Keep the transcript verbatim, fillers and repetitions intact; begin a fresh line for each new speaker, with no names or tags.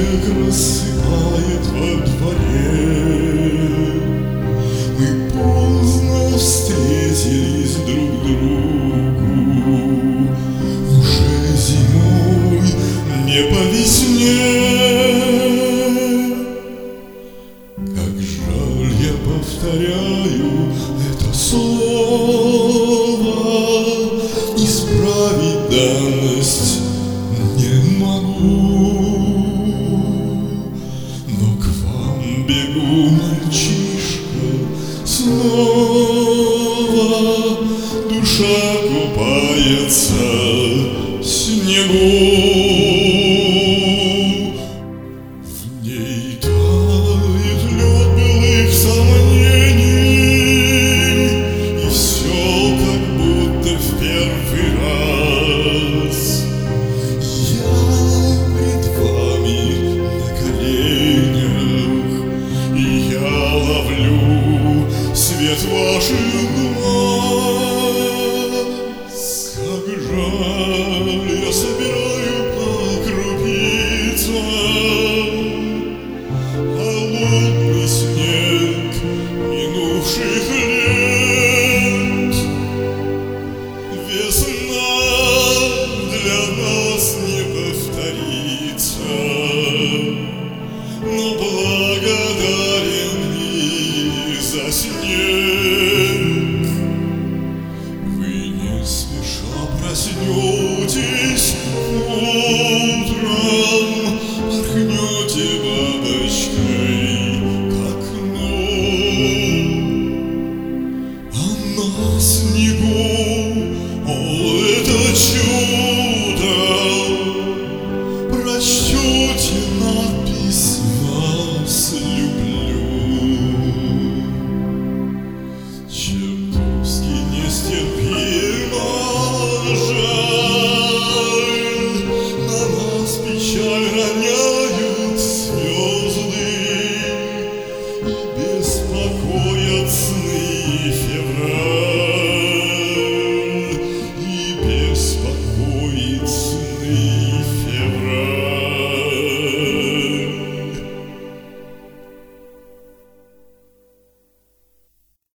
снег рассыпает во дворе. Мы поздно встретились друг другу, уже зимой, не по весне. Как жаль, я повторяю это слово, исправить данность не могу. Но к вам бегу, мальчишка, снова, душа купается в снегу. В ней тает лед былых сомнений, и все как будто в первый раз. Я пред вами на коленях, и я ловлю свет ваших глаз. Как жаль, я собираю по крупицам холодный снег минувших лет. Весна для нас не повторится, но благодарен и за снег. Вы не спеша проснетесь утром, порхнете бабочкой к окну, а на снегу, о, это чудо, прочтете надпись «Вас люблю». Чертовски нестерпимо жаль, на нас печаль роняют звезды, и беспокоят сны февраль, и беспокоит сны.